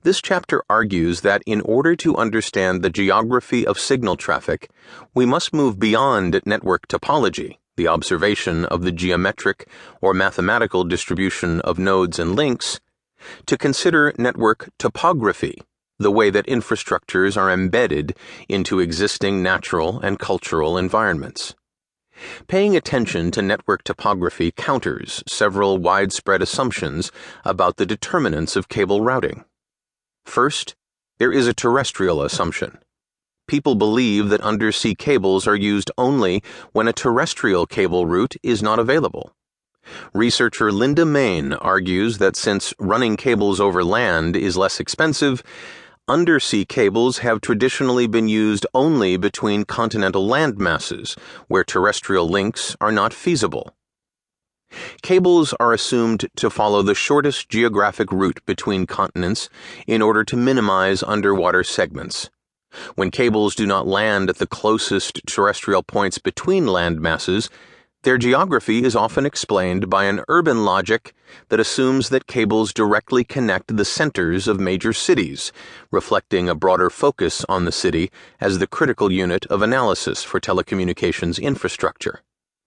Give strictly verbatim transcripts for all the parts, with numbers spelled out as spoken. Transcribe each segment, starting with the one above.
This chapter argues that in order to understand the geography of signal traffic, we must move beyond network topology, the observation of the geometric or mathematical distribution of nodes and links, to consider network topography, the way that infrastructures are embedded into existing natural and cultural environments. Paying attention to network topography counters several widespread assumptions about the determinants of cable routing. First, there is a terrestrial assumption. People believe that undersea cables are used only when a terrestrial cable route is not available. Researcher Linda Main argues that since running cables over land is less expensive, undersea cables have traditionally been used only between continental land masses, where terrestrial links are not feasible. Cables are assumed to follow the shortest geographic route between continents in order to minimize underwater segments. When cables do not land at the closest terrestrial points between land masses, their geography is often explained by an urban logic that assumes that cables directly connect the centers of major cities, reflecting a broader focus on the city as the critical unit of analysis for telecommunications infrastructure.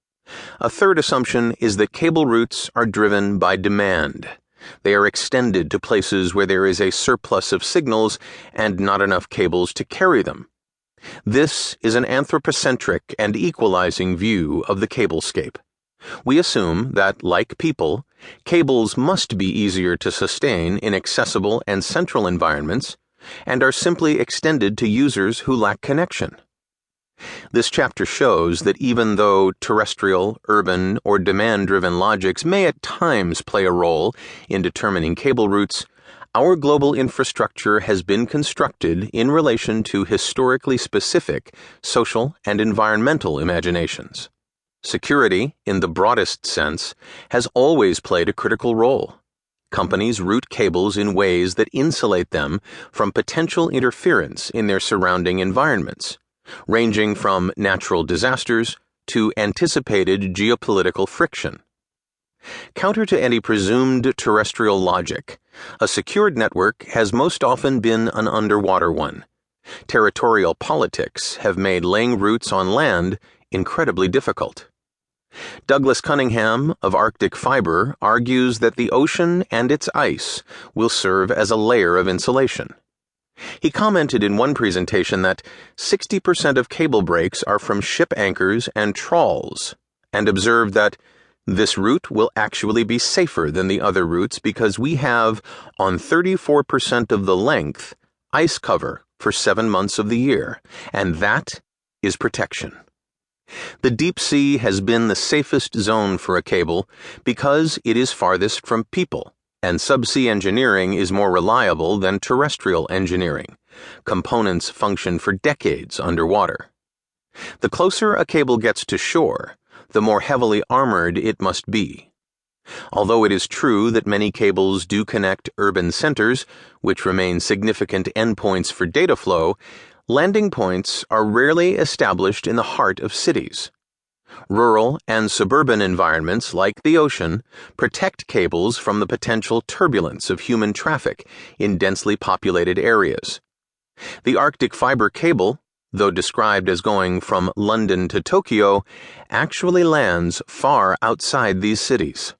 A third assumption is that cable routes are driven by demand. They are extended to places where there is a surplus of signals and not enough cables to carry them. This is an anthropocentric and equalizing view of the cablescape. We assume that, like people, cables must be easier to sustain in accessible and central environments and are simply extended to users who lack connection. This chapter shows that even though terrestrial, urban, or demand-driven logics may at times play a role in determining cable routes, our global infrastructure has been constructed in relation to historically specific social and environmental imaginations. Security, in the broadest sense, has always played a critical role. Companies route cables in ways that insulate them from potential interference in their surrounding environments, ranging from natural disasters to anticipated geopolitical friction. Counter to any presumed terrestrial logic, a secured network has most often been an underwater one. Territorial politics have made laying routes on land incredibly difficult. Douglas Cunningham of Arctic Fiber argues that the ocean and its ice will serve as a layer of insulation. He commented in one presentation that sixty percent of cable breaks are from ship anchors and trawls, and observed that this route will actually be safer than the other routes because we have, on thirty-four percent of the length, ice cover for seven months of the year, and that is protection. The deep sea has been the safest zone for a cable because it is farthest from people, and subsea engineering is more reliable than terrestrial engineering. Components function for decades underwater. The closer a cable gets to shore, the more heavily armored it must be. Although it is true that many cables do connect urban centers, which remain significant endpoints for data flow, landing points are rarely established in the heart of cities. Rural and suburban environments, like the ocean, protect cables from the potential turbulence of human traffic in densely populated areas. The Arctic Fiber cable, though described as going from London to Tokyo, actually lands far outside these cities.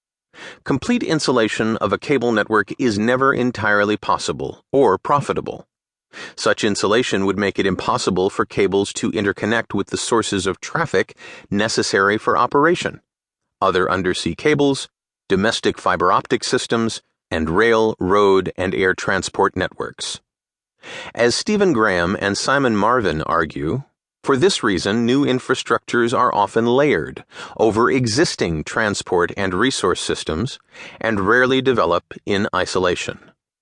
Complete insulation of a cable network is never entirely possible or profitable. Such insulation would make it impossible for cables to interconnect with the sources of traffic necessary for operation: other undersea cables, domestic fiber optic systems, and rail, road, and air transport networks. As Stephen Graham and Simon Marvin argue, for this reason, new infrastructures are often layered over existing transport and resource systems and rarely develop in isolation.